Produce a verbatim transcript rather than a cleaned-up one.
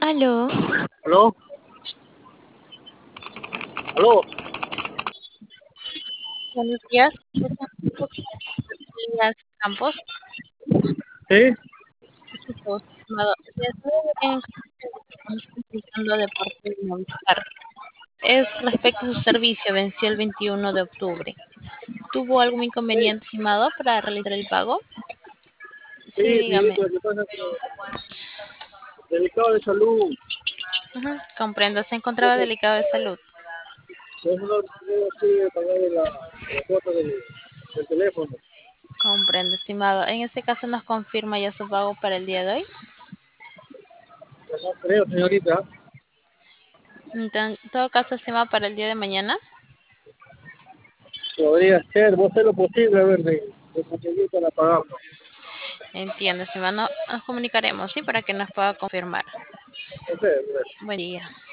Aló, ¿Aló? ¿Aló? buenos días. Elías Campos. ¿Sí? Equipo, estimado. El día de hoy en- estamos utilizando de parte de Movistar. Es respecto a su servicio, venció el veintiuno de octubre. ¿Tuvo algún inconveniente, estimado, para realizar el pago? Sí, Sí, dígame. señorita, lo que pasa es que delicado de salud, Ujú, comprendo, se encontraba entonces, delicado de salud. por eso no tengo que pagar la, la cuota del, del teléfono. Comprendo, estimado. En este caso nos confirma ya su pago para el día de hoy. Pues no creo, señorita, Entonces, en todo caso, estimado, para el día de mañana. podría ser, vos hacer lo posible, a ver, de, de conseguir para pagarlo. Entiendo, estimado. No- Nos comunicaremos, ¿sí? Para que nos pueda confirmar. No sé, Buen día.